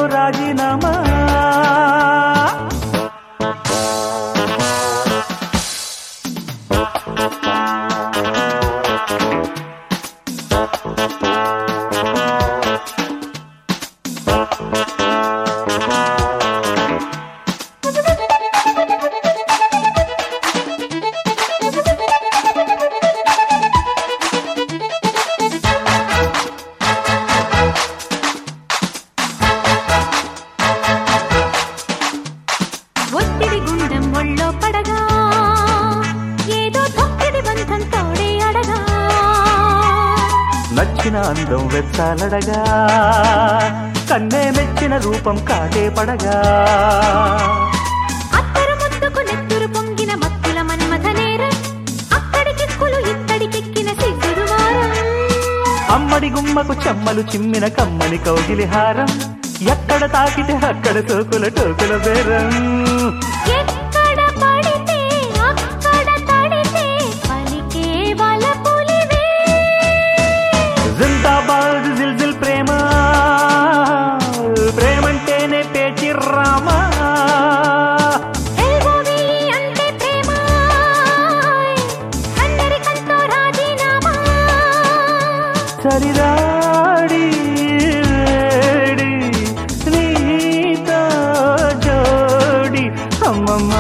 రాజీనామా. ఒత్తిడి గుండెం ఒళ్ళో పడగా ఏదో తొక్కిడి బంధం తోడే అడగా నచ్చిన అందం వెచ్చాలడగా కన్నే మెచ్చిన రూపం కాటే పడగా అత్తరు ముద్దుకు నెత్తురు పొంగిన మత్తుల మన్మథ నేరం అక్కడి కిక్కులు ఇక్కడికెక్కిన సిగ్గుడు వారం అమ్మడి గుమ్మకు చెమ్మలు చిమ్మిన కమ్మని కౌగిలి హారం ఎక్కడ తాకితే అక్కడ సోకుల టోకుల బేరం ఎక్కడ పడితే అక్కడ తడితే పలికే వలపులివే జిందాబాద్ జిల్జిల్ ప్రేమ ప్రేమంటేనే పేచి రామా ఎల్ఓవి అంటే ప్రేమ అందరికంతో రాజీనామా సరిరాడి నీతో జోడి అమ్మమ్మా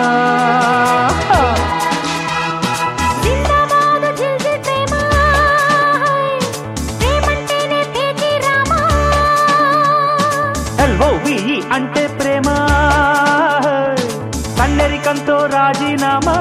జిందాబాద్ జిల్జిల్ ప్రేమ ప్రేమంటేనే పేచి రామా ఎల్ఓవి అంటే ప్రేమ కన్నెరికంతో రాజీనామా.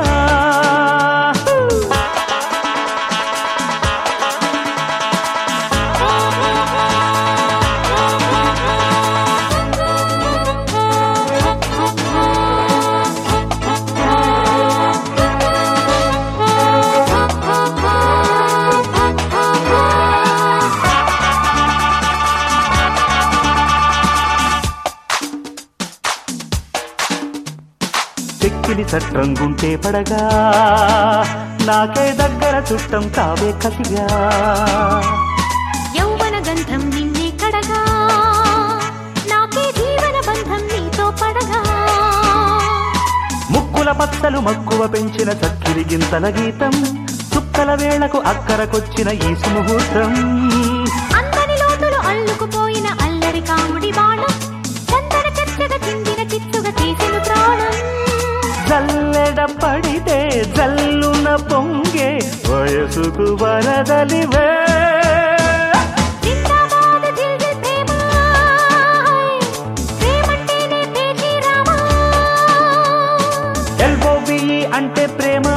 చెక్కిలి చట్రంగుంటే పడగా నాకే దగ్గర చుట్టం కావే కసిగా యౌవన గంధం నిన్నే కడగా నాకే జీవన బంధం నీతో పడగా ముక్కుల పచ్చలు మక్కువ పెంచిన చక్కిరి గింతల గీతం చుక్కల వేళకు అక్కరకొచ్చిన ఈ సుముహూర్తం అందని లోతులు అల్లుకుపోయిన అల్లరి కాముడి బాణం చందన చర్చగా చిందిన చిచ్చుగా తీసిన ప్రాణం జల్లెడ పడితే జల్లున పొంగే వయసుకు వరదలివే జిందాబాద్ జిల్జిల్ ప్రేమ ప్రేమంటేనే పేచి రామా ఎల్ఓవి అంటే ప్రేమ